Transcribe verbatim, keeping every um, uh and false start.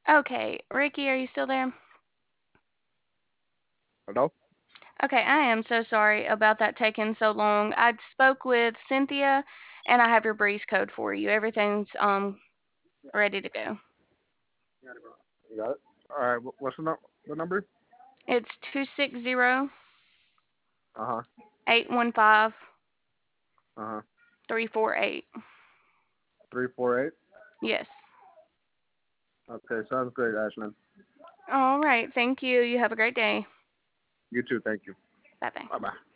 Okay, Ricky, are you still there? Hello? Okay, I am so sorry about that taking so long. I spoke with Cynthia, and I have your breeze code for you. Everything's um ready to go. You got it? All right. wh- What's the, num- the number? It's two six zero Uh huh. eight one five Uh huh. three four eight. Three four eight. Yes. Okay, sounds great, Ashlyn. All right. Thank you. You have a great day. You too. Thank you. Bye bye. Bye bye.